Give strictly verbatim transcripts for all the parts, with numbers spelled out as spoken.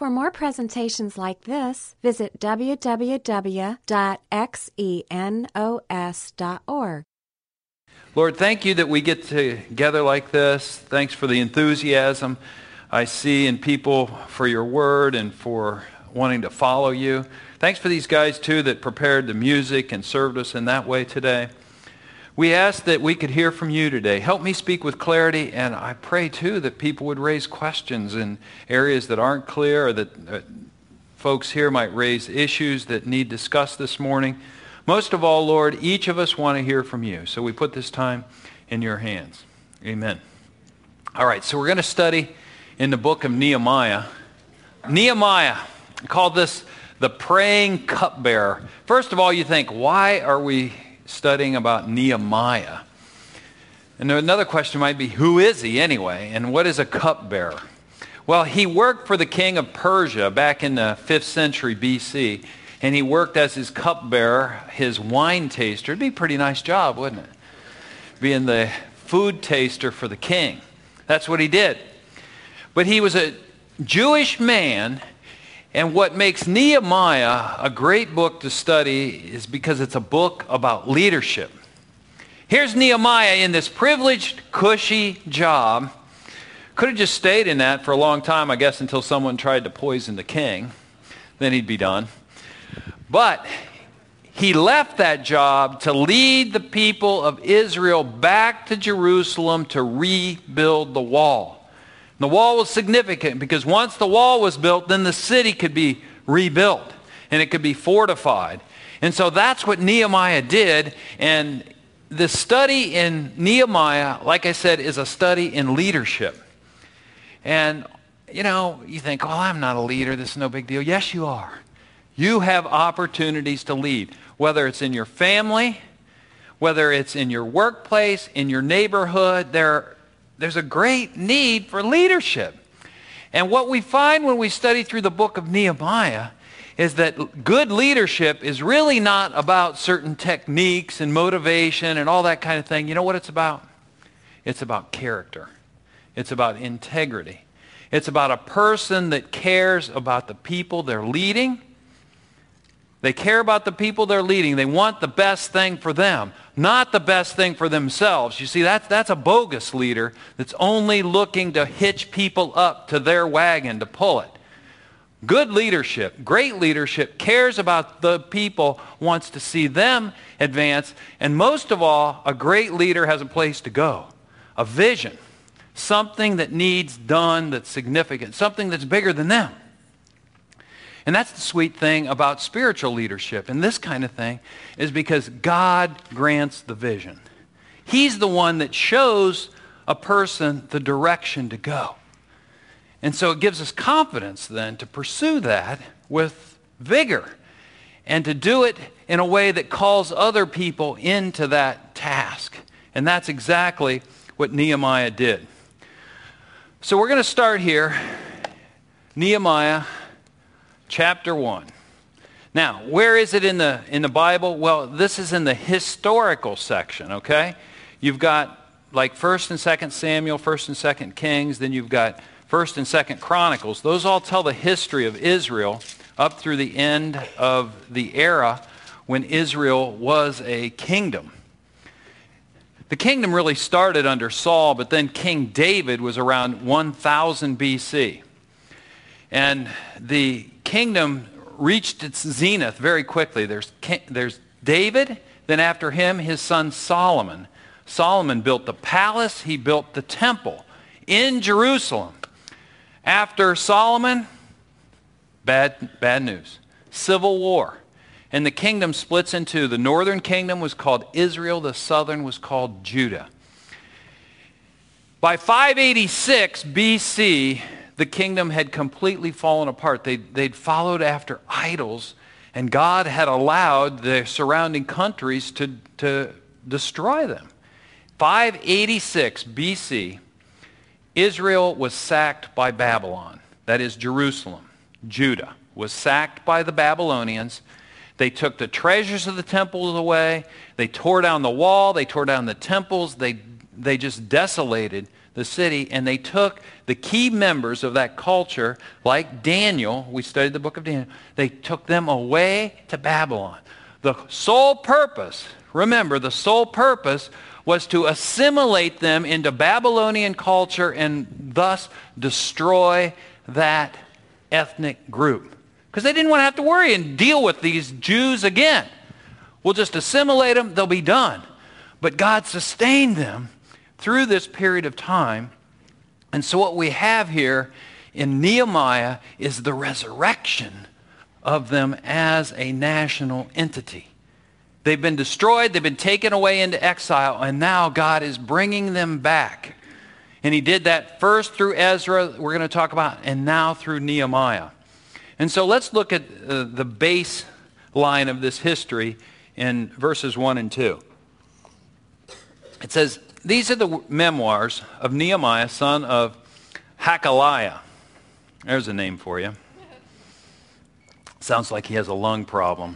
For more presentations like this, visit w w w dot xenos dot org. Lord, thank you that we get together like this. Thanks for the enthusiasm I see in people for your word and for wanting to follow you. Thanks for these guys, too, that prepared the music and served us in that way today. We ask that we could hear from you today. Help me speak with clarity, and I pray, too, that people would raise questions in areas that aren't clear, or that uh, folks here might raise issues that need discussed this morning. Most of all, Lord, each of us want to hear from you, so we put this time in your hands. Amen. All right, so we're going to study in the book of Nehemiah. Nehemiah, I call this the praying cupbearer. First of all, you think, why are we studying about Nehemiah? And another question might be, who is he anyway? And what is a cupbearer? Well, he worked for the king of Persia back in the fifth century B C, and he worked as his cupbearer, his wine taster. It'd be a pretty nice job, wouldn't it? Being the food taster for the king. That's what he did. But he was a Jewish man, and what makes Nehemiah a great book to study is because it's a book about leadership. Here's Nehemiah in this privileged, cushy job. Could have just stayed in that for a long time, I guess, until someone tried to poison the king. Then he'd be done. But he left that job to lead the people of Israel back to Jerusalem to rebuild the wall. The wall was significant because once the wall was built, then the city could be rebuilt and it could be fortified. And so that's what Nehemiah did. And the study in Nehemiah, like I said, is a study in leadership. And, you know, you think, oh, I'm not a leader. This is no big deal. Yes, you are. You have opportunities to lead, whether it's in your family, whether it's in your workplace, in your neighborhood. There, there's a great need for leadership. And what we find when we study through the book of Nehemiah is that good leadership is really not about certain techniques and motivation and all that kind of thing. You know what it's about? It's about character. It's about integrity. It's about a person that cares about the people they're leading. They care about the people they're leading. They want the best thing for them, not the best thing for themselves. You see, that's, that's a bogus leader that's only looking to hitch people up to their wagon to pull it. Good leadership, great leadership, cares about the people, wants to see them advance, and most of all, a great leader has a place to go, a vision, something that needs done that's significant, something that's bigger than them. And that's the sweet thing about spiritual leadership and this kind of thing, is because God grants the vision. He's the one that shows a person the direction to go. And so it gives us confidence then to pursue that with vigor and to do it in a way that calls other people into that task. And that's exactly what Nehemiah did. So we're going to start here, Nehemiah chapter one. Now, where is it in the in the Bible? Well, this is in the historical section, okay? You've got like First and Second Samuel, First and Second Kings, then you've got First and Second Chronicles. Those all tell the history of Israel up through the end of the era when Israel was a kingdom. The kingdom really started under Saul, but then King David was around one thousand B C. And the kingdom reached its zenith very quickly. There's, there's David, then after him, his son Solomon. Solomon built the palace, he built the temple in Jerusalem. After Solomon, bad, bad news, civil war. And the kingdom splits in two. The northern kingdom was called Israel, the southern was called Judah. By five eighty-six B C, the kingdom had completely fallen apart. They, they'd followed after idols, and God had allowed the surrounding countries to, to destroy them. five eighty-six B C, Israel was sacked by Babylon. That is Jerusalem. Judah was sacked by the Babylonians. They took the treasures of the temples away. They tore down the wall. They tore down the temples. They, they just desolated the city, and they took the key members of that culture, like Daniel, we studied the book of Daniel, they took them away to Babylon. The sole purpose, remember, the sole purpose was to assimilate them into Babylonian culture and thus destroy that ethnic group. Because they didn't want to have to worry and deal with these Jews again. We'll just assimilate them, they'll be done. But God sustained them through this period of time. And so what we have here in Nehemiah is the resurrection of them as a national entity. They've been destroyed, they've been taken away into exile, and now God is bringing them back. And he did that first through Ezra, we're going to talk about, and now through Nehemiah. And so let's look at uh, the baseline of this history in verses one and two. It says, these are the memoirs of Nehemiah, son of Hakaliah. There's a name for you. Sounds like he has a lung problem.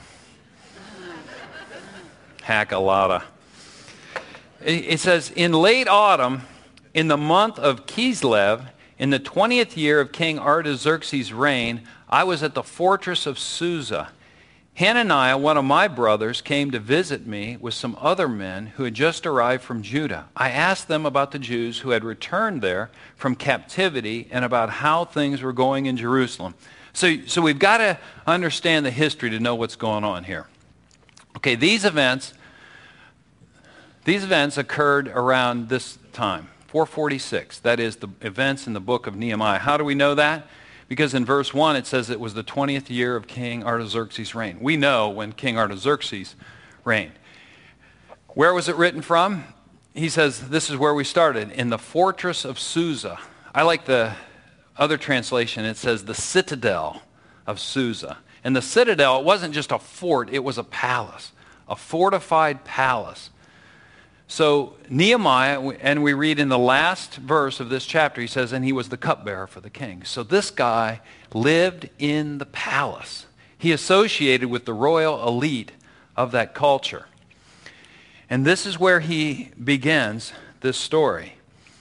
Hakaliah. It says, in late autumn, in the month of Kislev, in the twentieth year of King Artaxerxes' reign, I was at the fortress of Susa. Hananiah, one of my brothers, came to visit me with some other men who had just arrived from Judah. I asked them about the Jews who had returned there from captivity and about how things were going in Jerusalem. So, so we've got to understand the history to know what's going on here. Okay, these events, these events occurred around this time, four forty-six. That is the events in the book of Nehemiah. How do we know that? Because in verse one it says it was the twentieth year of King Artaxerxes' reign. We know when King Artaxerxes reigned. Where was it written from? He says this is where we started, in the fortress of Susa. I like the other translation. It says the citadel of Susa. And the citadel, it wasn't just a fort, it was a palace, a fortified palace. So Nehemiah, and we read in the last verse of this chapter, he says, and he was the cupbearer for the king. So this guy lived in the palace. He associated with the royal elite of that culture. And this is where he begins this story.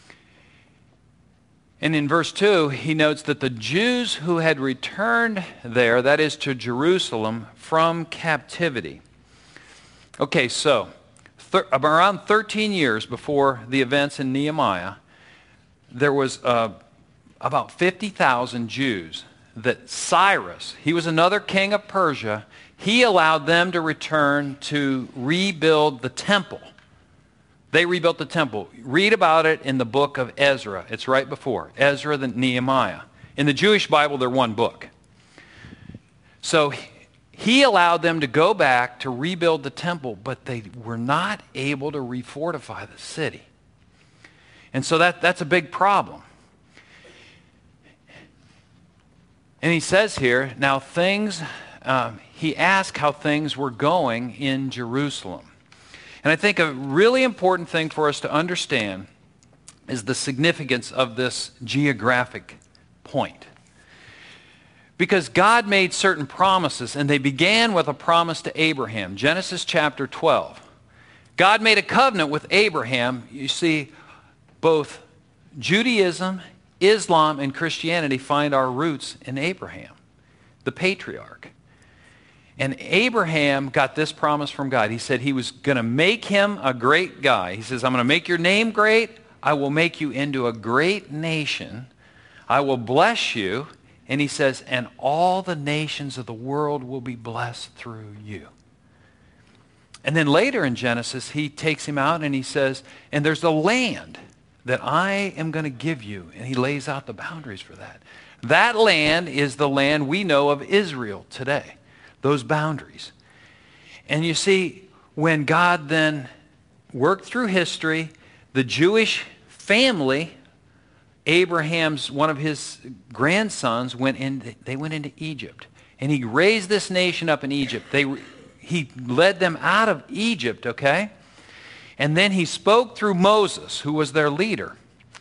And in verse two, he notes that the Jews who had returned there, that is to Jerusalem, from captivity. Okay, so around thirteen years before the events in Nehemiah, there was uh, about fifty thousand Jews that Cyrus, he was another king of Persia, he allowed them to return to rebuild the temple. They rebuilt the temple. Read about it in the book of Ezra. It's right before. Ezra, then Nehemiah. In the Jewish Bible, they're one book. So he allowed them to go back to rebuild the temple, but they were not able to refortify the city. And so that, that's a big problem. And he says here, now things, um, he asked how things were going in Jerusalem. And I think a really important thing for us to understand is the significance of this geographic point. Because God made certain promises, and they began with a promise to Abraham. Genesis chapter twelve. God made a covenant with Abraham. You see, both Judaism, Islam, and Christianity find our roots in Abraham, the patriarch. And Abraham got this promise from God. He said he was going to make him a great guy. He says, I'm going to make your name great. I will make you into a great nation. I will bless you. And he says, and all the nations of the world will be blessed through you. And then later in Genesis, he takes him out and he says, and there's a land that I am going to give you. And he lays out the boundaries for that. That land is the land we know of Israel today. Those boundaries. And you see, when God then worked through history, the Jewish family, Abraham's, one of his grandsons, went in, they went into Egypt. And he raised this nation up in Egypt. They, he led them out of Egypt, okay? And then he spoke through Moses, who was their leader.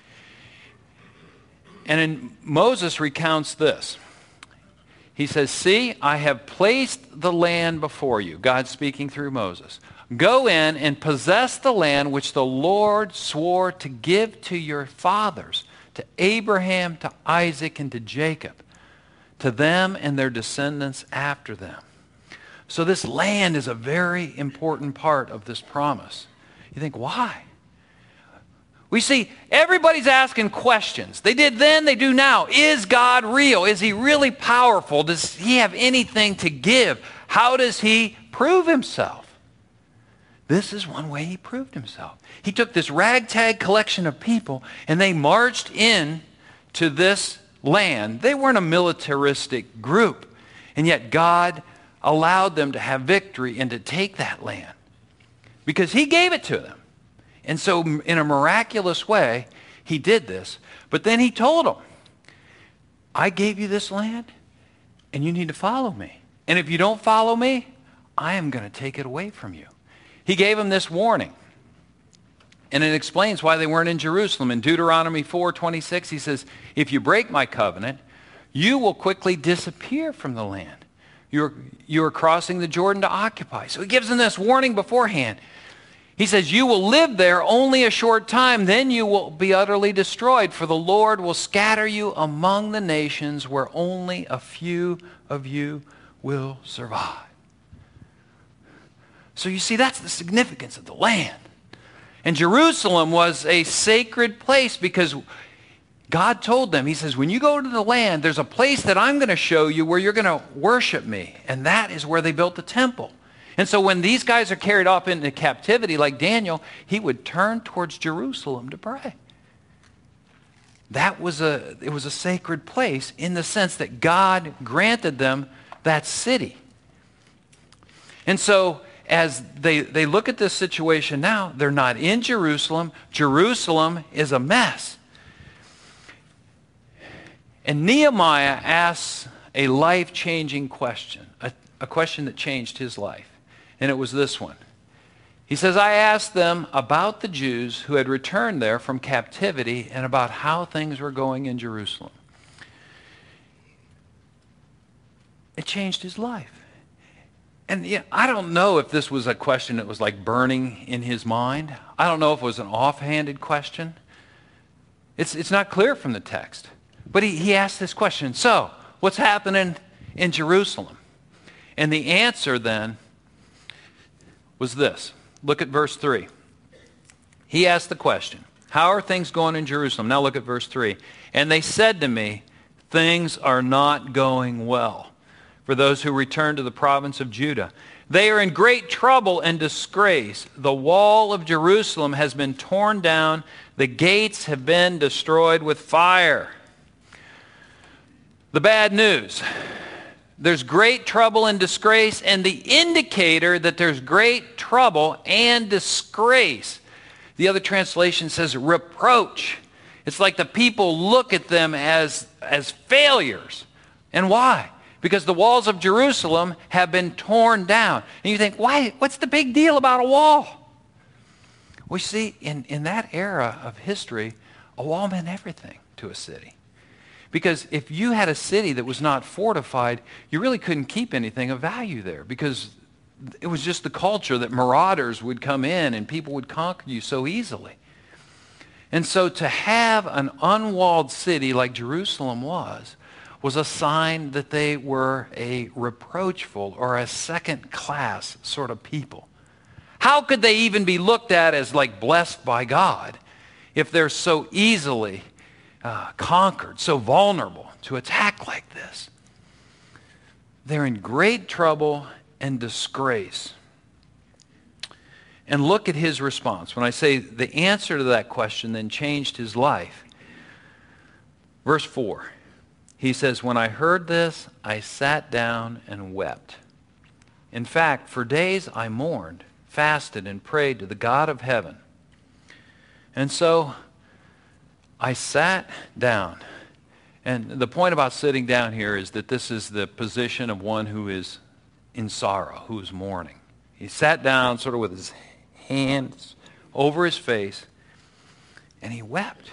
And in, Moses recounts this. He says, see, I have placed the land before you. God speaking through Moses. Go in and possess the land which the Lord swore to give to your fathers, to Abraham, to Isaac, and to Jacob, to them and their descendants after them. So this land is a very important part of this promise. You think, why? We see everybody's asking questions. They did then, they do now. Is God real? Is he really powerful? Does he have anything to give? How does he prove himself? This is one way he proved himself. He took this ragtag collection of people and they marched in to this land. They weren't a militaristic group, and yet God allowed them to have victory and to take that land because he gave it to them. And so in a miraculous way, he did this. But then he told them, I gave you this land and you need to follow me. And if you don't follow me, I am going to take it away from you. He gave them this warning. And it explains why they weren't in Jerusalem. In Deuteronomy four twenty-six, he says, if you break my covenant, you will quickly disappear from the land. You're, you're crossing the Jordan to occupy. So he gives them this warning beforehand. He says, you will live there only a short time, then you will be utterly destroyed, for the Lord will scatter you among the nations where only a few of you will survive. So you see, that's the significance of the land. And Jerusalem was a sacred place because God told them, he says, when you go to the land, there's a place that I'm going to show you where you're going to worship me. And that is where they built the temple. And so when these guys are carried off into captivity, like Daniel, he would turn towards Jerusalem to pray. That was a, it was a sacred place in the sense that God granted them that city. And so as they, they look at this situation now, they're not in Jerusalem. Jerusalem is a mess. And Nehemiah asks a life-changing question, a, a question that changed his life. And it was this one. He says, I asked them about the Jews who had returned there from captivity and about how things were going in Jerusalem. It changed his life. And yeah, I don't know if this was a question that was like burning in his mind. I don't know if it was an offhanded question. It's, it's not clear from the text. But he, he asked this question, so what's happening in Jerusalem? And the answer then was this. Look at verse three. He asked the question, how are things going in Jerusalem? Now look at verse three. And they said to me, things are not going well for those who return to the province of Judah. They are in great trouble and disgrace. The wall of Jerusalem has been torn down. The gates have been destroyed with fire. The bad news. There's great trouble and disgrace, and the indicator that there's great trouble and disgrace. The other translation says reproach. It's like the people look at them as, as failures. And why? Because the walls of Jerusalem have been torn down. And you think, why? What's the big deal about a wall? We see in, in that era of history, a wall meant everything to a city. Because if you had a city that was not fortified, you really couldn't keep anything of value there because it was just the culture that marauders would come in and people would conquer you so easily. And so to have an unwalled city like Jerusalem was, was a sign that they were a reproachful or a second-class sort of people. How could they even be looked at as like blessed by God if they're so easily uh, conquered, so vulnerable to attack like this? They're in great trouble and disgrace. And look at his response. When I say the answer to that question then changed his life. Verse four. He says, when I heard this, I sat down and wept. In fact, for days I mourned, fasted, and prayed to the God of heaven. And so I sat down. And the point about sitting down here is that this is the position of one who is in sorrow, who is mourning. He sat down sort of with his hands over his face, and he wept.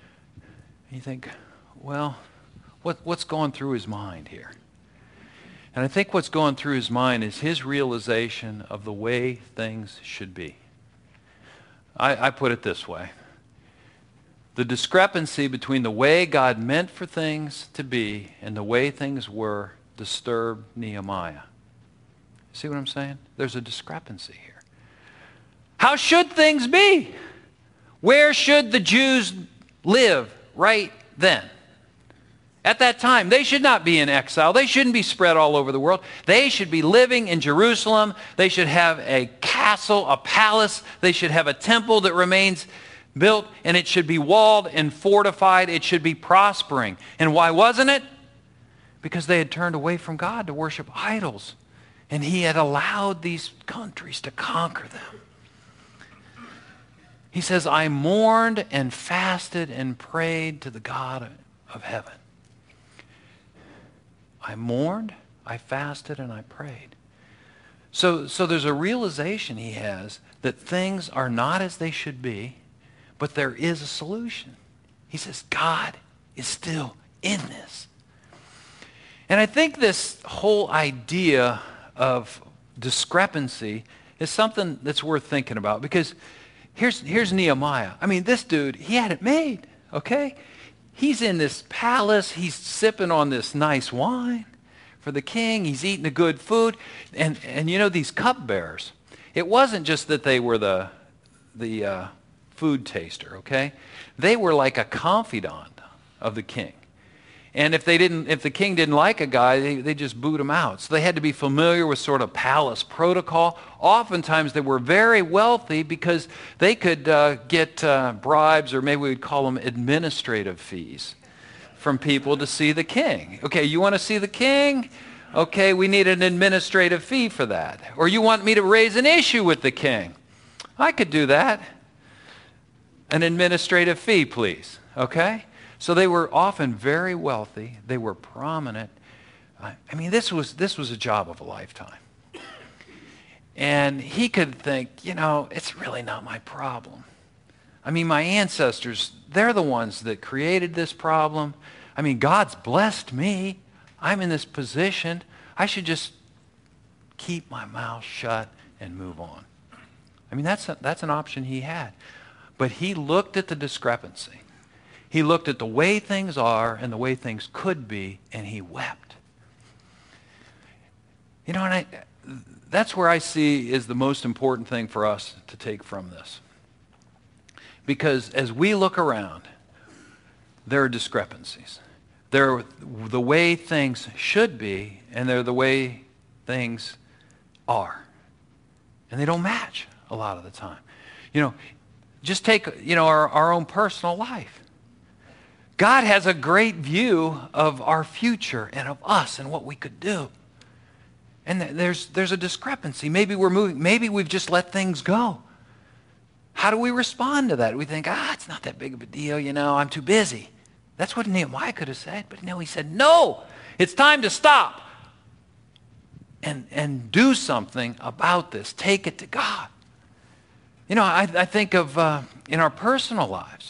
And you think, well, what, what's going through his mind here? And I think what's going through his mind is his realization of the way things should be. I, I put it this way. The discrepancy between the way God meant for things to be and the way things were disturbed Nehemiah. See what I'm saying? There's a discrepancy here. How should things be? Where should the Jews live right then? At that time, they should not be in exile. They shouldn't be spread all over the world. They should be living in Jerusalem. They should have a castle, a palace. They should have a temple that remains built, and it should be walled and fortified. It should be prospering. And why wasn't it? Because they had turned away from God to worship idols, and he had allowed these countries to conquer them. He says, I mourned and fasted and prayed to the God of heaven. I mourned, I fasted, and I prayed. So, so there's a realization he has that things are not as they should be, but there is a solution. He says, God is still in this. And I think this whole idea of discrepancy is something that's worth thinking about, because here's, here's Nehemiah. I mean, this dude, he had it made, okay? He's in this palace. He's sipping on this nice wine for the king. He's eating the good food. And, and you know, these cupbearers, it wasn't just that they were the, the uh, food taster, okay? They were like a confidant of the king. And if they didn't, if the king didn't like a guy, they, they just boot him out. So they had to be familiar with sort of palace protocol. Oftentimes they were very wealthy because they could uh, get uh, bribes, or maybe we'd call them administrative fees, from people to see the king. Okay, you want to see the king? Okay, we need an administrative fee for that. Or you want me to raise an issue with the king? I could do that. An administrative fee, please. Okay? So they were often very wealthy. They were prominent. I mean, this was this was a job of a lifetime. And he could think, you know, it's really not my problem. I mean, my ancestors, they're the ones that created this problem. I mean, God's blessed me. I'm in this position. I should just keep my mouth shut and move on. I mean, that's a, that's an option he had. But he looked at the discrepancy. He looked at the way things are and the way things could be, and he wept. You know, and I, that's where I see is the most important thing for us to take from this. Because as we look around, there are discrepancies. They're the way things should be, and they're the way things are. And they don't match a lot of the time. You know, just take, you know, our, our own personal life. God has a great view of our future and of us and what we could do. And there's, there's a discrepancy. Maybe we're moving, maybe we've just let things go. How do we respond to that? We think, ah, it's not that big of a deal, you know, I'm too busy. That's what Nehemiah could have said, but no, he said, no, it's time to stop and, and do something about this. Take it to God. You know, I, I think of uh, in our personal lives,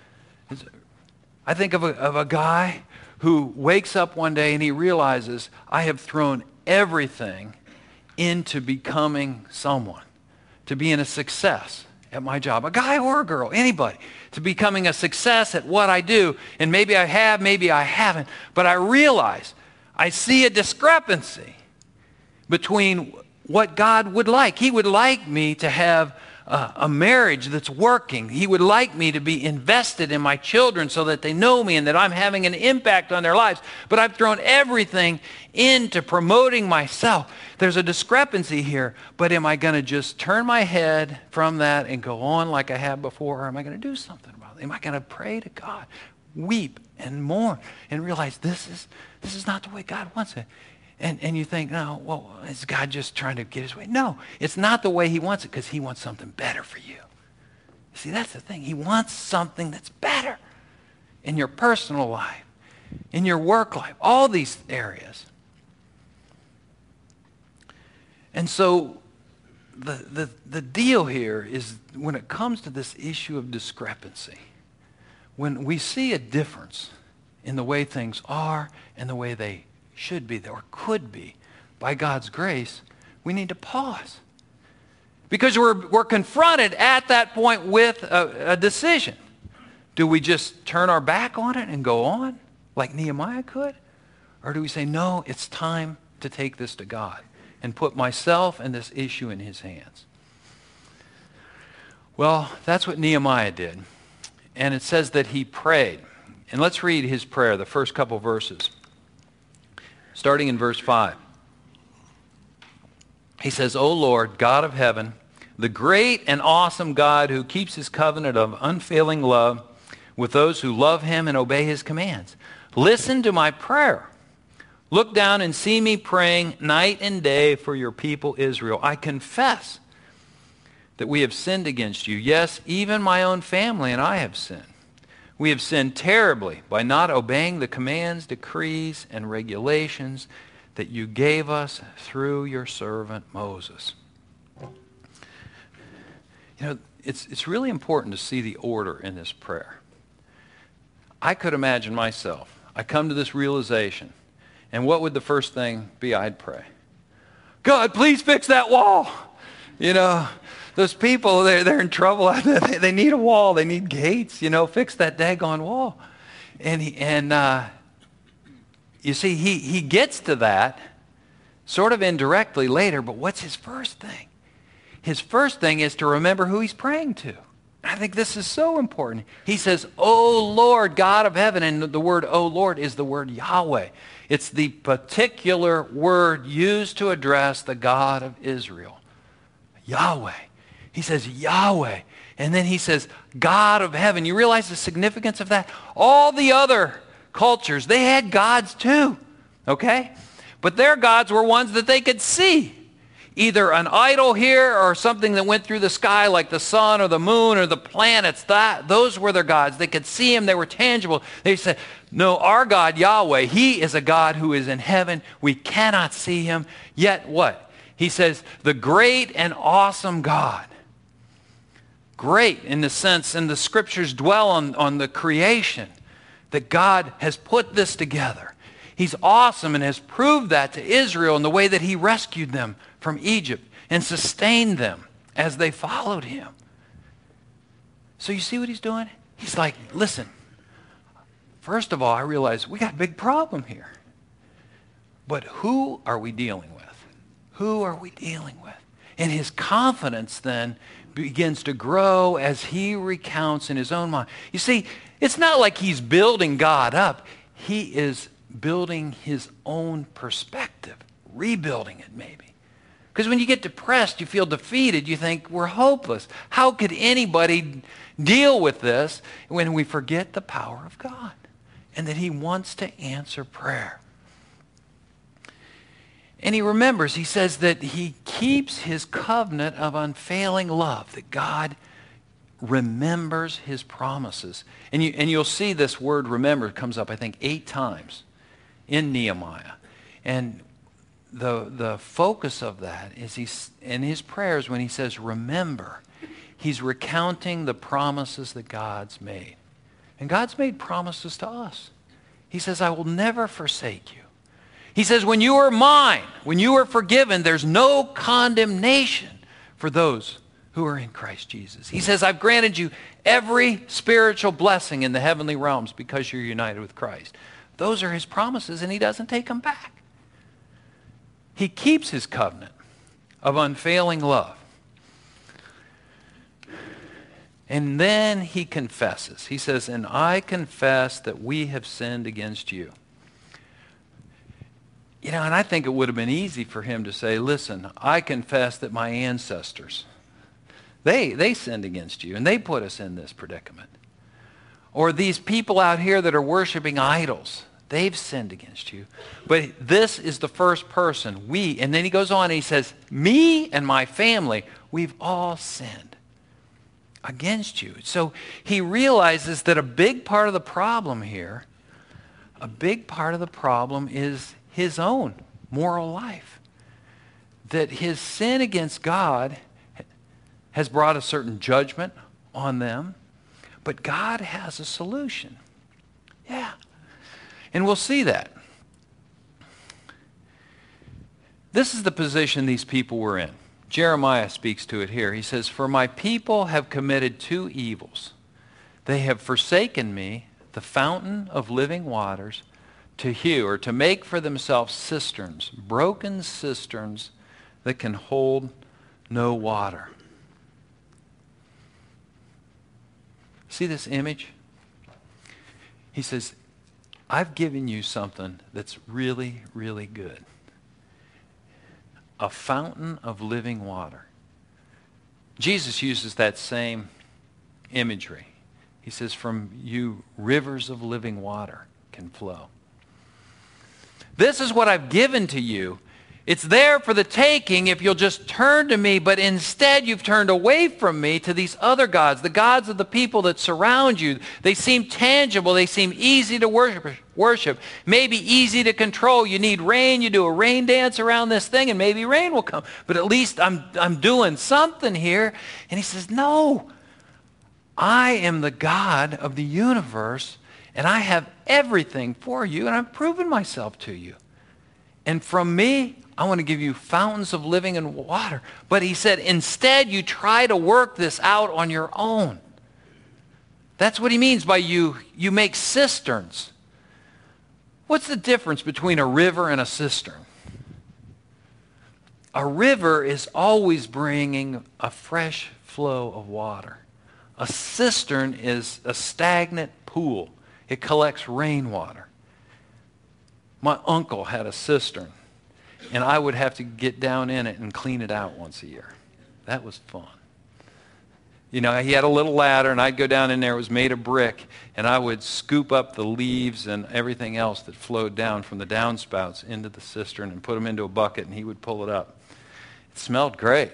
I think of a, of a guy who wakes up one day and he realizes, I have thrown everything into becoming someone, to being a success at my job, a guy or a girl, anybody, to becoming a success at what I do. And maybe I have, maybe I haven't, but I realize I see a discrepancy between what God would like. He would like me to have Uh, a marriage that's working. He would like me to be invested in my children so that they know me and that I'm having an impact on their lives. But I've thrown everything into promoting myself. There's a discrepancy here, but am I going to just turn my head from that and go on like I have before, or am I going to do something about it? Am I going to pray to God, weep and mourn, and realize this is this is not the way God wants it? And, and you think, no, well, is God just trying to get his way? No, it's not the way he wants it, because he wants something better for you. See, that's the thing. He wants something that's better in your personal life, in your work life, all these areas. And so the, the, the deal here is when it comes to this issue of discrepancy, when we see a difference in the way things are and the way they should be or could be, by God's grace, we need to pause. Because we're, we're confronted at that point with a, a decision. Do we just turn our back on it and go on like Nehemiah could? Or do we say, no, it's time to take this to God and put myself and this issue in his hands? Well, that's what Nehemiah did. And it says that he prayed. And let's read his prayer, the first couple verses. Starting in verse five. He says, O Lord, God of heaven, the great and awesome God who keeps his covenant of unfailing love with those who love him and obey his commands, listen to my prayer. Look down and see me praying night and day for your people Israel. I confess that we have sinned against you. Yes, even my own family and I have sinned. We have sinned terribly by not obeying the commands, decrees, and regulations that you gave us through your servant Moses. You know, it's, it's really important to see the order in this prayer. I could imagine myself. I come to this realization, and what would the first thing be I'd pray? God, please fix that wall. You know, those people, they're, they're in trouble. They, they need a wall. They need gates. You know, fix that daggone wall. And, he, and uh, you see, he, he gets to that sort of indirectly later, but what's his first thing? His first thing is to remember who he's praying to. I think this is so important. He says, O Lord, God of heaven, and the word O Lord is the word Yahweh. It's the particular word used to address the God of Israel. Yahweh. He says Yahweh. And then he says God of heaven. You realize the significance of that? All the other cultures, they had gods too. Okay? But their gods were ones that they could see. Either an idol here or something that went through the sky like the sun or the moon or the planets. That, those were their gods. They could see him. They were tangible. They said, no, our God, Yahweh, he is a God who is in heaven. We cannot see him. Yet what? He says, the great and awesome God. Great in the sense, and the scriptures dwell on, on the creation, that God has put this together. He's awesome and has proved that to Israel in the way that he rescued them from Egypt and sustained them as they followed him. So you see what he's doing? He's like, listen, first of all, I realize we got a big problem here. But who are we dealing with? Who are we dealing with? And his confidence then begins to grow as he recounts in his own mind. You see, it's not like he's building God up. He is building his own perspective, rebuilding it maybe. Because when you get depressed, you feel defeated, you think we're hopeless. How could anybody deal with this when we forget the power of God and that he wants to answer prayer? And he remembers, he says that he keeps his covenant of unfailing love, that God remembers his promises. And, you, and you'll see this word remember comes up, I think, eight times in Nehemiah. And the, the focus of that is he's, in his prayers when he says remember, he's recounting the promises that God's made. And God's made promises to us. He says, I will never forsake you. He says, when you are mine, when you are forgiven, there's no condemnation for those who are in Christ Jesus. He says, I've granted you every spiritual blessing in the heavenly realms because you're united with Christ. Those are his promises, and he doesn't take them back. He keeps his covenant of unfailing love. And then he confesses. He says, and I confess that we have sinned against you. You know, and I think it would have been easy for him to say, listen, I confess that my ancestors, they, they sinned against you, and they put us in this predicament. Or these people out here that are worshiping idols, they've sinned against you. But this is the first person, we, and then he goes on and he says, me and my family, we've all sinned against you. So he realizes that a big part of the problem here, a big part of the problem is his own moral life. That his sin against God has brought a certain judgment on them, but God has a solution. Yeah. And we'll see that. This is the position these people were in. Jeremiah speaks to it here. He says, "For my people have committed two evils. They have forsaken me, the fountain of living waters, to hew or to make for themselves cisterns, broken cisterns that can hold no water." See this image? He says, I've given you something that's really, really good. A fountain of living water. Jesus uses that same imagery. He says, from you rivers of living water can flow. This is what I've given to you. It's there for the taking if you'll just turn to me, but instead you've turned away from me to these other gods, the gods of the people that surround you. They seem tangible. They seem easy to worship, worship, maybe easy to control. You need rain. You do a rain dance around this thing, and maybe rain will come. But at least I'm, I'm doing something here. And he says, no, I am the God of the universe, and I have everything for you, and I've proven myself to you. And from me, I want to give you fountains of living and water. But he said, instead, you try to work this out on your own. That's what he means by you, you make cisterns. What's the difference between a river and a cistern? A river is always bringing a fresh flow of water. A cistern is a stagnant pool. It collects rainwater. My uncle had a cistern, and I would have to get down in it and clean it out once a year. That was fun. You know, he had a little ladder, and I'd go down in there. It was made of brick, and I would scoop up the leaves and everything else that flowed down from the downspouts into the cistern and put them into a bucket, and he would pull it up. It smelled great.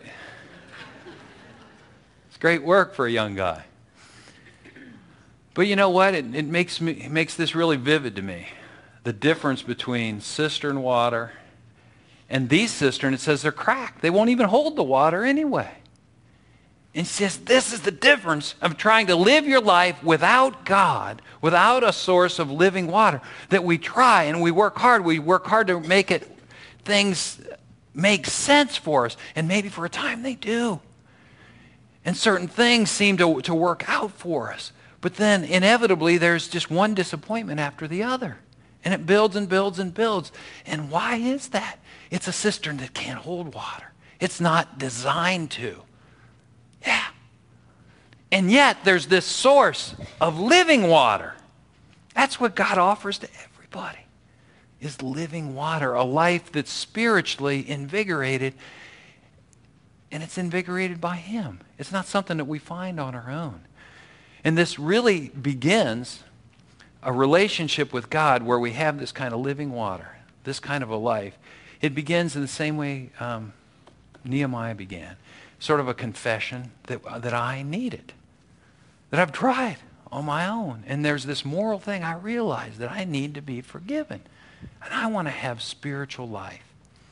It's great work for a young guy. But you know what? It, it makes me, it makes this really vivid to me. The difference between cistern water and these cisterns, it says they're cracked. They won't even hold the water anyway. And he says this is the difference of trying to live your life without God, without a source of living water. That we try and we work hard. We work hard to make it, things make sense for us. And maybe for a time they do. And certain things seem to, to work out for us. But then inevitably there's just one disappointment after the other. And it builds and builds and builds. And why is that? It's a cistern that can't hold water. It's not designed to. Yeah. And yet there's this source of living water. That's what God offers to everybody, is living water, a life that's spiritually invigorated. And it's invigorated by Him. It's not something that we find on our own. And this really begins a relationship with God where we have this kind of living water, this kind of a life. It begins in the same way um, Nehemiah began, sort of a confession that, uh, that I need it, that I've tried on my own. And there's this moral thing I realize that I need to be forgiven. And I want to have spiritual life.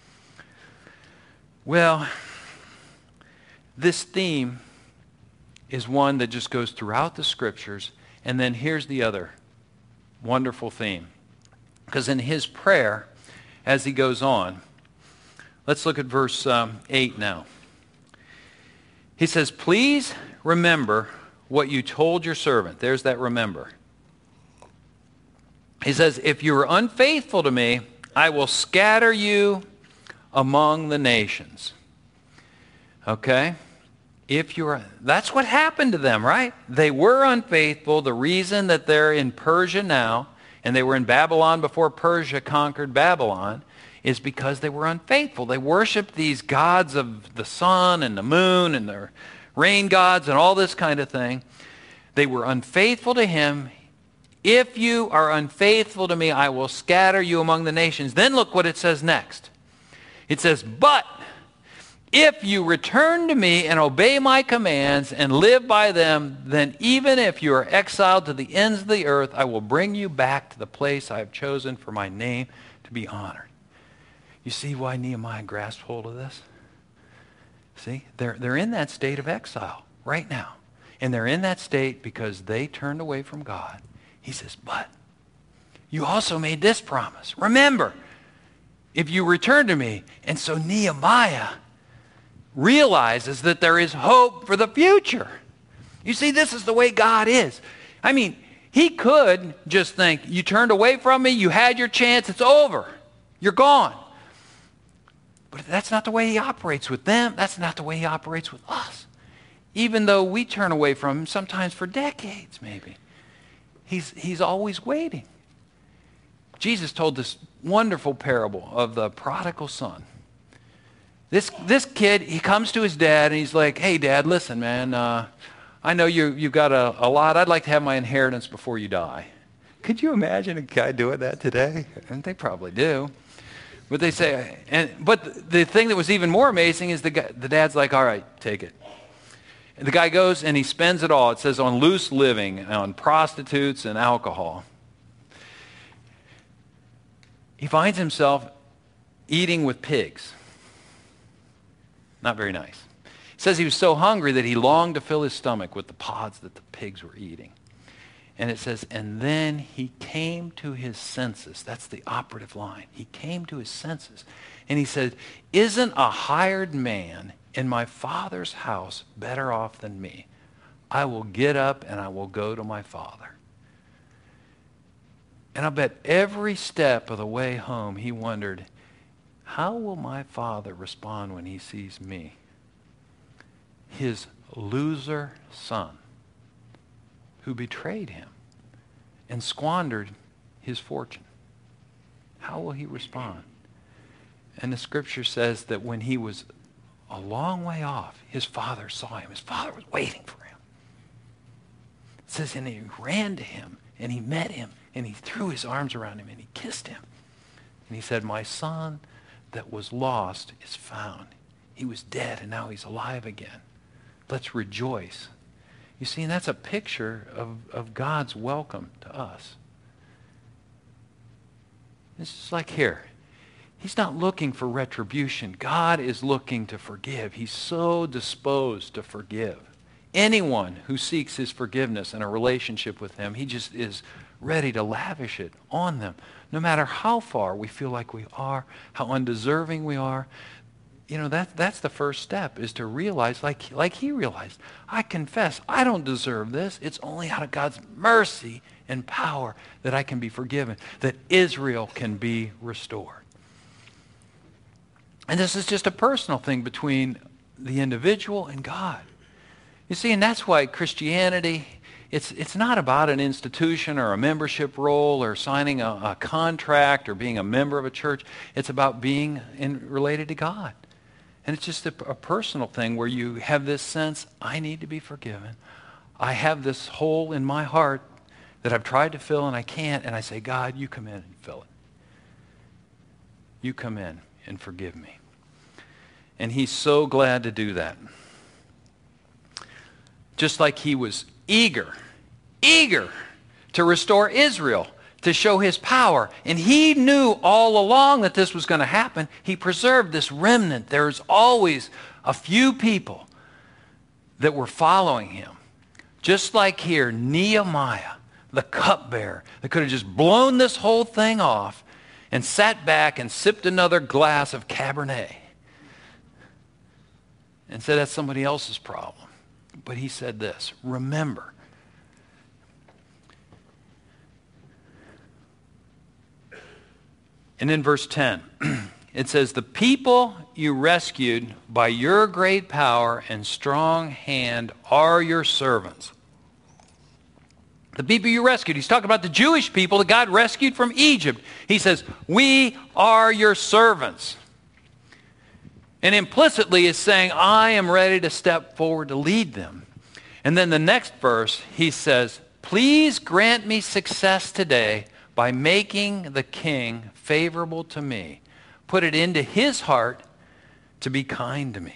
Well, this theme is one that just goes throughout the Scriptures. And then here's the other wonderful theme. Because in his prayer, as he goes on, let's look at verse um, eight now. He says, please remember what you told your servant. There's that remember. He says, if you are unfaithful to me, I will scatter you among the nations. Okay? If you're, that's what happened to them, right? They were unfaithful. The reason that they're in Persia now, and they were in Babylon before Persia conquered Babylon, is because they were unfaithful. They worshiped these gods of the sun and the moon and the rain gods and all this kind of thing. They were unfaithful to Him. If you are unfaithful to me, I will scatter you among the nations. Then look what it says next. It says, but if you return to me and obey my commands and live by them, then even if you are exiled to the ends of the earth, I will bring you back to the place I have chosen for my name to be honored. You see why Nehemiah grasped hold of this? See, they're, they're in that state of exile right now. And they're in that state because they turned away from God. He says, but you also made this promise. Remember, if you return to me. And so Nehemiah realizes that there is hope for the future. You see, this is the way God is. I mean, he could just think, you turned away from me, you had your chance, it's over. You're gone. But that's not the way he operates with them. That's not the way he operates with us. Even though we turn away from him sometimes for decades, maybe. He's, he's always waiting. Jesus told this wonderful parable of the prodigal son. This, this kid, he comes to his dad and he's like, hey, Dad, listen, man, uh, I know you, you've got a, a lot. I'd like to have my inheritance before you die. Could you imagine a guy doing that today? And they probably do. But they say, and but the thing that was even more amazing is the guy, the dad's like, all right, take it. And the guy goes and he spends it all. It says on loose living, on prostitutes and alcohol. He finds himself eating with pigs. Not very nice. It says he was so hungry that he longed to fill his stomach with the pods that the pigs were eating. And it says, and then he came to his senses. That's the operative line. He came to his senses. And he said, isn't a hired man in my father's house better off than me? I will get up and I will go to my father. And I bet every step of the way home he wondered, how will my father respond when he sees me, his loser son, who betrayed him and squandered his fortune? How will he respond? And the scripture says that when he was a long way off, his father saw him. His father was waiting for him. It says, and he ran to him, and he met him, and he threw his arms around him, and he kissed him. And he said, my son that was lost is found. He was dead, and now he's alive again. Let's rejoice. You see, and that's a picture of, of God's welcome to us. It's just like here. He's not looking for retribution. God is looking to forgive. He's so disposed to forgive. Anyone who seeks his forgiveness and a relationship with him, he just is ready to lavish it on them. No matter how far we feel like we are, how undeserving we are, you know, that, that's the first step, is to realize, like, like he realized, I confess, I don't deserve this. It's only out of God's mercy and power that I can be forgiven, that Israel can be restored. And this is just a personal thing between the individual and God. You see, and that's why Christianity, it's, it's not about an institution or a membership role or signing a, a contract or being a member of a church. It's about being in, related to God. And it's just a, a personal thing where you have this sense, I need to be forgiven. I have this hole in my heart that I've tried to fill and I can't. And I say, God, you come in and fill it. You come in and forgive me. And he's so glad to do that. Just like he was eager, eager to restore Israel, to show his power. And he knew all along that this was going to happen. He preserved this remnant. There's always a few people that were following him. Just like here, Nehemiah, the cupbearer, that could have just blown this whole thing off and sat back and sipped another glass of Cabernet and said that's somebody else's problem. But he said this, remember, and in verse ten, it says, the people you rescued by your great power and strong hand are your servants. The people you rescued. He's talking about the Jewish people that God rescued from Egypt. He says, we are your servants. And implicitly is saying, I am ready to step forward to lead them. And then the next verse, he says, please grant me success today by making the king favorable to me. Put it into his heart to be kind to me.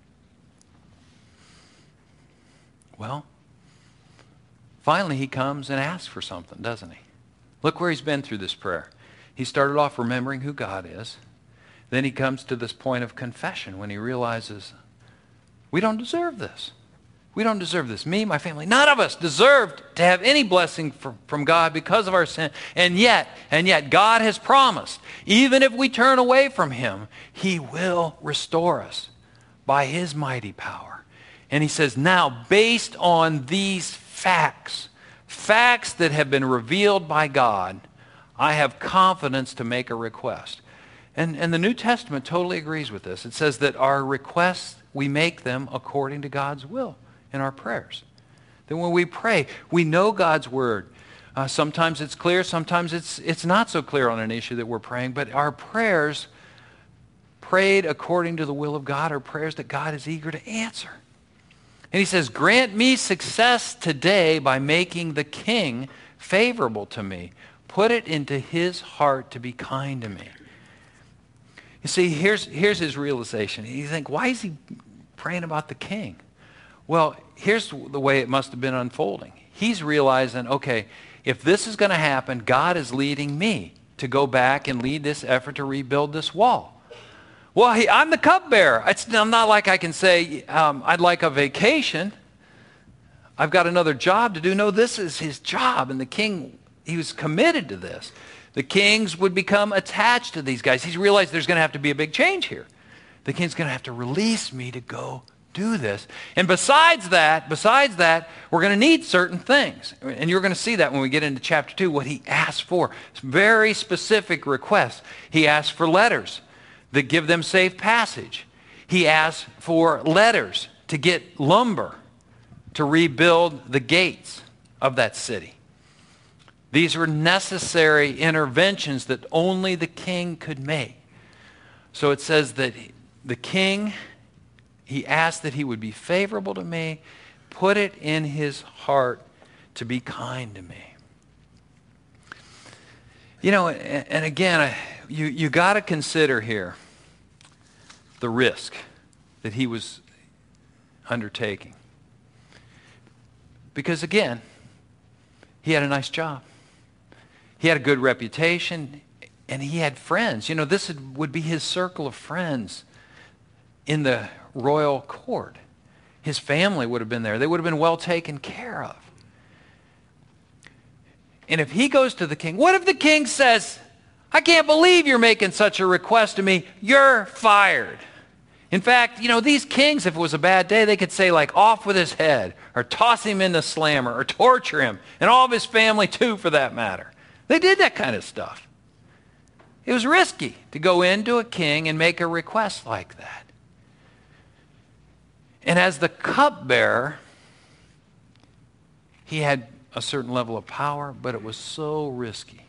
Well, finally he comes and asks for something, doesn't he? Look where he's been through this prayer. He started off remembering who God is. Then he comes to this point of confession when he realizes we don't deserve this. We don't deserve this. Me, my family, none of us deserved to have any blessing from, from God because of our sin. And yet, and yet, God has promised, even if we turn away from him, he will restore us by his mighty power. And he says, now, based on these facts, facts that have been revealed by God, I have confidence to make a request. And, and the New Testament totally agrees with this. It says that our requests, we make them according to God's will in our prayers. That when we pray, we know God's word. Uh, sometimes it's clear, sometimes it's, it's not so clear on an issue that we're praying, but our prayers prayed according to the will of God are prayers that God is eager to answer. And he says, grant me success today by making the king favorable to me. Put it into his heart to be kind to me. You see, here's, here's his realization. You think, why is he praying about the king? Well, here's the way it must have been unfolding. He's realizing, okay, if this is going to happen, God is leading me to go back and lead this effort to rebuild this wall. Well, he, I'm the cupbearer. It's not like I can say, um, I'd like a vacation. I've got another job to do. No, this is his job. And the king, he was committed to this. The kings would become attached to these guys. He's realized there's going to have to be a big change here. The king's going to have to release me to go do this. And besides that, besides that, we're going to need certain things. And you're going to see that when we get into chapter two, what he asked for. It's very specific requests. He asked for letters that give them safe passage. He asked for letters to get lumber to rebuild the gates of that city. These were necessary interventions that only the king could make. So it says that the king, he asked that he would be favorable to me, put it in his heart to be kind to me. You know, and, and again, I, you, you got to consider here the risk that he was undertaking. Because again, he had a nice job. He had a good reputation, and he had friends. You know, this would be his circle of friends in the royal court. His family would have been there. They would have been well taken care of. And if he goes to the king, what if the king says, I can't believe you're making such a request to me. You're fired. In fact, you know, these kings, if it was a bad day, they could say, like, off with his head, or toss him in the slammer, or torture him, and all of his family too, for that matter. They did that kind of stuff. It was risky to go into a king and make a request like that. And as the cupbearer, he had a certain level of power, but it was so risky.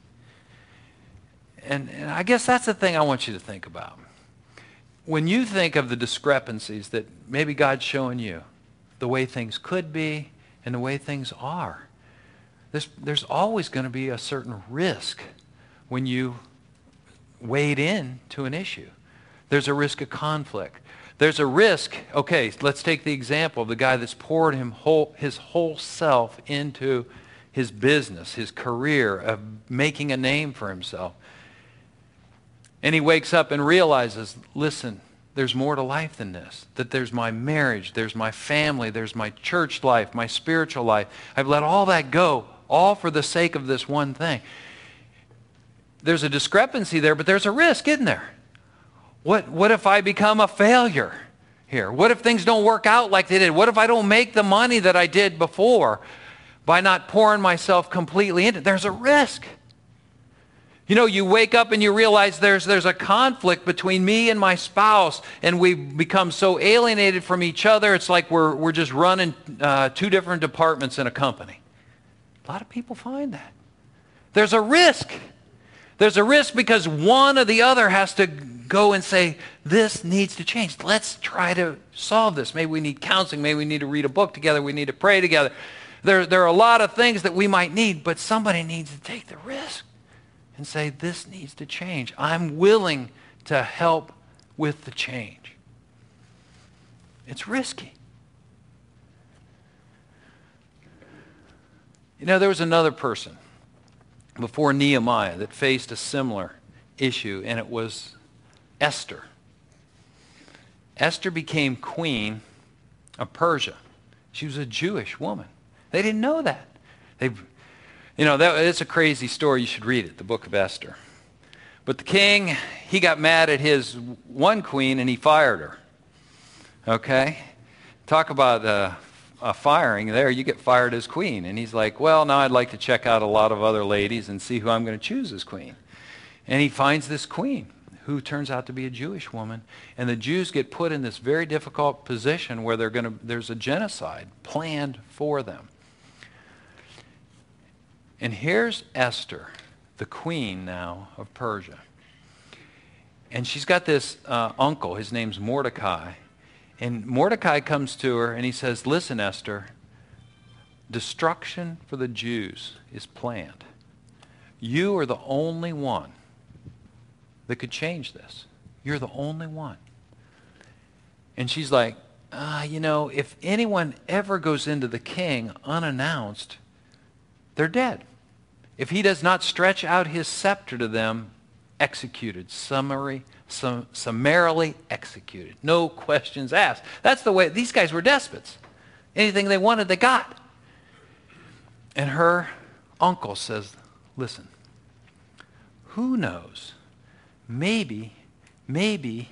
And, and I guess that's the thing I want you to think about. When you think of the discrepancies that maybe God's showing you, the way things could be and the way things are, there's, there's always going to be a certain risk when you wade in to an issue. There's a risk of conflict. There's a risk, okay, let's take the example of the guy that's poured him whole, his whole self into his business, his career of making a name for himself. And he wakes up and realizes, listen, there's more to life than this. That there's my marriage, there's my family, there's my church life, my spiritual life. I've let all that go, all for the sake of this one thing. There's a discrepancy there, but there's a risk, isn't there? What, what if I become a failure here? What if things don't work out like they did? What if I don't make the money that I did before by not pouring myself completely into it? There's a risk. You know, you wake up and you realize there's, there's a conflict between me and my spouse, and we become so alienated from each other, it's like we're, we're just running uh, two different departments in a company. A lot of people find that. There's a risk. There's a risk because one or the other has to go and say, this needs to change. Let's try to solve this. Maybe we need counseling. Maybe we need to read a book together. We need to pray together. There, there are a lot of things that we might need, but somebody needs to take the risk and say, this needs to change. I'm willing to help with the change. It's risky. You know, there was another person before Nehemiah that faced a similar issue, and it was Esther. Esther became queen of Persia She was a Jewish woman. They didn't know that. They, you know, that, it's a crazy story. You should read it, the book of Esther. But the king, he got mad at his one queen and he fired her. Okay? Talk about uh, a firing there. You get fired as queen. And he's like, well, now I'd like to check out a lot of other ladies and see who I'm going to choose as queen. And he finds this queen who turns out to be a Jewish woman. And the Jews get put in this very difficult position where they're going to, there's a genocide planned for them. And here's Esther, the queen now of Persia. And she's got this uh, uncle. His name's Mordecai. And Mordecai comes to her and he says, listen, Esther, destruction for the Jews is planned. You are the only one that could change this. You're the only one. And she's like, ah, you know, if anyone ever goes into the king unannounced, they're dead. If he does not stretch out his scepter to them, executed, summary, sum, summarily executed. No questions asked. That's the way, these guys were despots. Anything they wanted, they got. And her uncle says, listen, who knows? Maybe, maybe,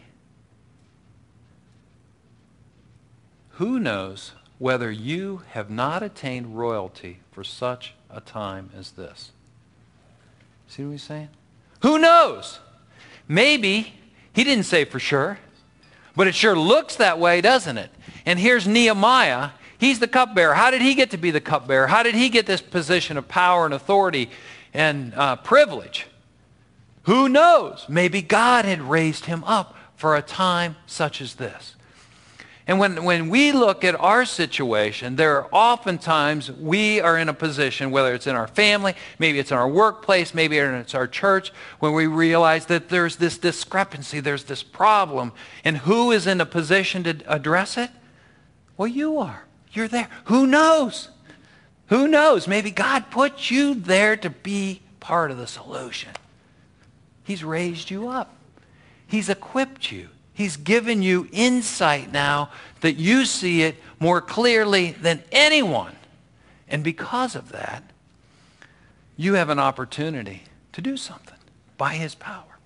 who knows whether you have not attained royalty for such a time as this? See what he's saying? Who knows? Maybe, he didn't say for sure, but it sure looks that way, doesn't it? And here's Nehemiah. He's the cupbearer. How did he get to be the cupbearer? How did he get this position of power and authority and uh, privilege? Who knows? Maybe God had raised him up for a time such as this. And when, when we look at our situation, there are oftentimes we are in a position, whether it's in our family, maybe it's in our workplace, maybe it's our church, when we realize that there's this discrepancy, there's this problem. And who is in a position to address it? Well, you are. You're there. Who knows? Who knows? Maybe God put you there to be part of the solution. He's raised you up. He's equipped you. He's given you insight now that you see it more clearly than anyone. And because of that, you have an opportunity to do something by his power.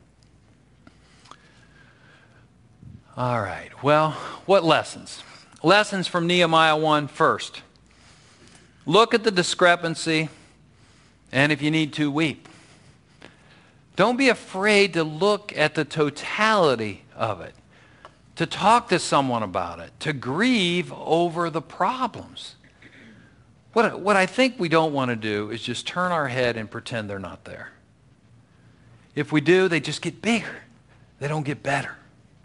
All right. Well, what lessons? Lessons from Nehemiah one first. Look at the discrepancy, and if you need to, weep. Don't be afraid to look at the totality of it, to talk to someone about it, to grieve over the problems. What, what I think we don't want to do is just turn our head and pretend they're not there. If we do, they just get bigger. They don't get better.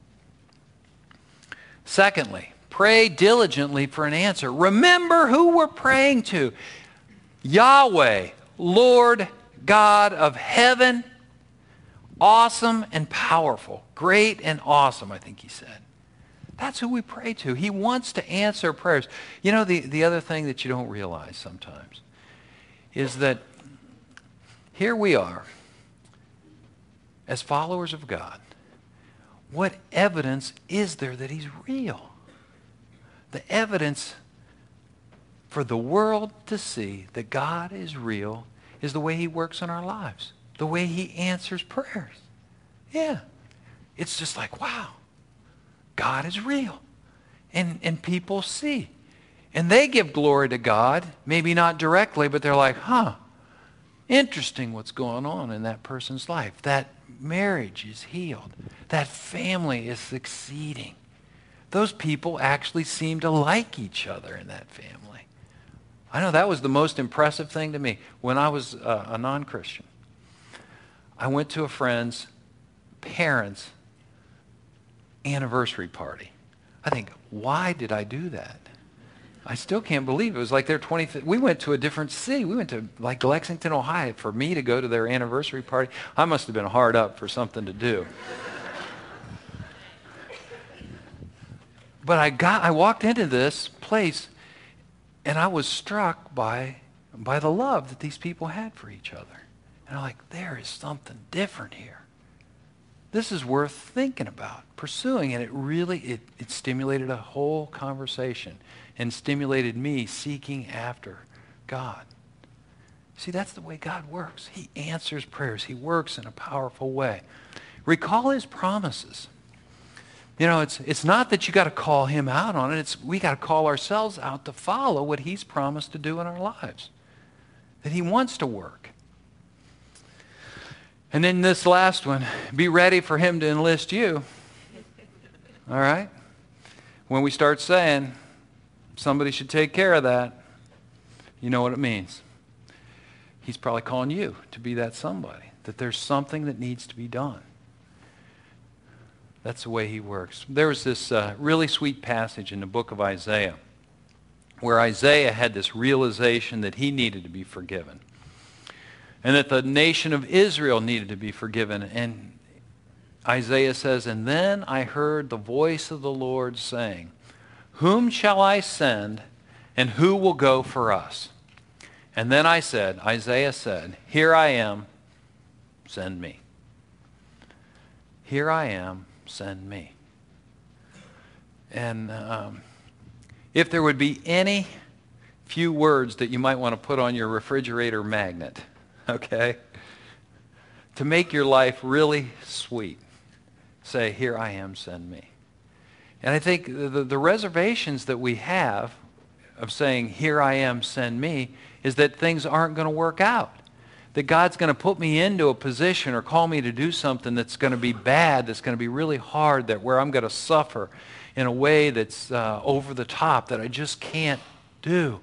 Secondly, pray diligently for an answer. Remember who we're praying to. Yahweh, Lord God of heaven, awesome and powerful, great and awesome, I think he said. That's who we pray to. He wants to answer prayers. You know, the, the other thing that you don't realize sometimes is that here we are as followers of God. What evidence is there that he's real? The evidence for the world to see that God is real is the way he works in our lives. The way he answers prayers. Yeah. It's just like, wow, God is real. And, and people see. And they give glory to God, maybe not directly, but they're like, huh, interesting what's going on in that person's life. That marriage is healed. That family is succeeding. Those people actually seem to like each other in that family. I know that was the most impressive thing to me when I was uh, a non-Christian. I went to a friend's parents' anniversary party. I think, why did I do that? I still can't believe it. It was like their twenty-fifth. We went to a different city. We went to like Lexington, Ohio, for me to go to their anniversary party. I must have been hard up for something to do. But I got, I walked into this place, and I was struck by, by the love that these people had for each other. And I'm like, there is something different here. This is worth thinking about, pursuing. And it really, it, it stimulated a whole conversation and stimulated me seeking after God. See, that's the way God works. He answers prayers. He works in a powerful way. Recall his promises. You know, it's it's not that you got to call him out on it. It's we got to call ourselves out to follow what he's promised to do in our lives. That he wants to work. And then this last one, be ready for him to enlist you. All right? When we start saying, somebody should take care of that, you know what it means. He's probably calling you to be that somebody. That there's something that needs to be done. That's the way he works. There was this uh, really sweet passage in the book of Isaiah where Isaiah had this realization that he needed to be forgiven and that the nation of Israel needed to be forgiven. And Isaiah says, and then I heard the voice of the Lord saying, whom shall I send and who will go for us? And then I said, Isaiah said, here I am, send me. Here I am, send me. And um, if there would be any few words that you might want to put on your refrigerator magnet, okay, to make your life really sweet, say, here I am, send me. And I think the, the reservations that we have of saying, here I am, send me, is that things aren't going to work out. That God's going to put me into a position or call me to do something that's going to be bad, that's going to be really hard, that where I'm going to suffer in a way that's uh, over the top, that I just can't do.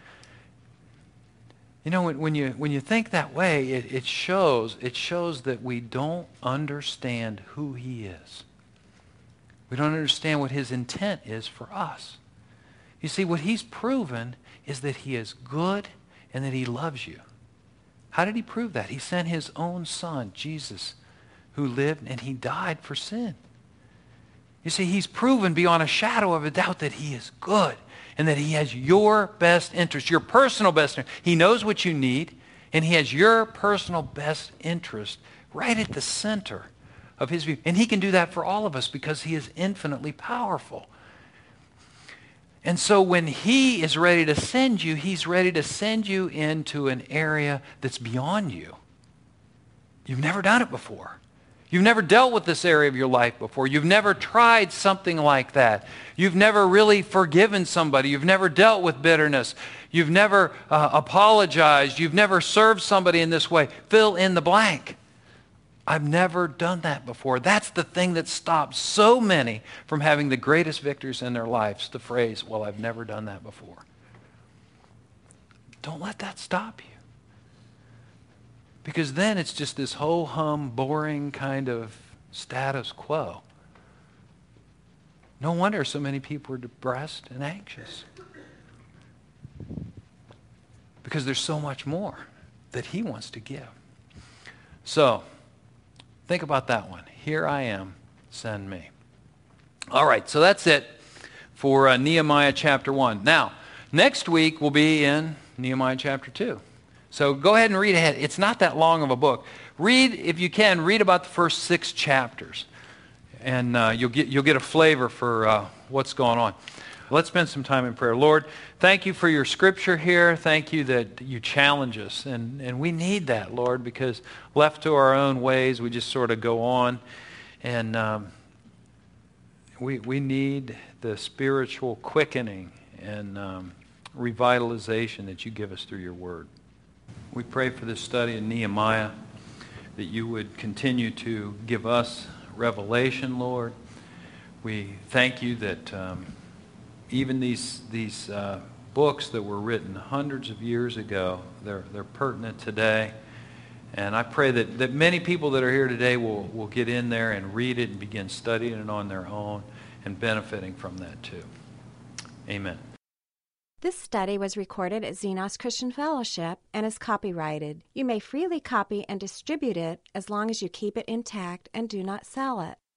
You know, when, when you when you think that way, it, it shows it shows that we don't understand who he is. We don't understand what his intent is for us. You see, what he's proven is that he is good and that he loves you. How did he prove that? He sent his own son, Jesus, who lived and he died for sin. You see, he's proven beyond a shadow of a doubt that he is good and that he has your best interest, your personal best interest. He knows what you need, and he has your personal best interest right at the center of his view. And he can do that for all of us because he is infinitely powerful. And so when he is ready to send you, he's ready to send you into an area that's beyond you. You've never done it before. You've never dealt with this area of your life before. You've never tried something like that. You've never really forgiven somebody. You've never dealt with bitterness. You've never uh, apologized. You've never served somebody in this way. Fill in the blank. I've never done that before. That's the thing that stops so many from having the greatest victories in their lives, the phrase, well, I've never done that before. Don't let that stop you. Because then it's just this ho-hum, boring kind of status quo. No wonder so many people are depressed and anxious. Because there's so much more that he wants to give. So, think about that one. Here I am, send me. All right, so that's it for uh, Nehemiah chapter one. Now, next week we'll be in Nehemiah chapter two. So go ahead and read ahead. It's not that long of a book. Read, if you can, read about the first six chapters. And uh, you'll get you'll get a flavor for uh, what's going on. Let's spend some time in prayer. Lord, thank you for your scripture here. Thank you that you challenge us. And, and we need that, Lord, because left to our own ways, we just sort of go on. And um, we, we need the spiritual quickening and um, revitalization that you give us through your word. We pray for this study in Nehemiah, that you would continue to give us revelation, Lord. We thank you that um, even these these uh, books that were written hundreds of years ago, they're they're pertinent today. And I pray that, that many people that are here today will, will get in there and read it and begin studying it on their own and benefiting from that too. Amen. This study was recorded at Xenos Christian Fellowship and is copyrighted. You may freely copy and distribute it as long as you keep it intact and do not sell it.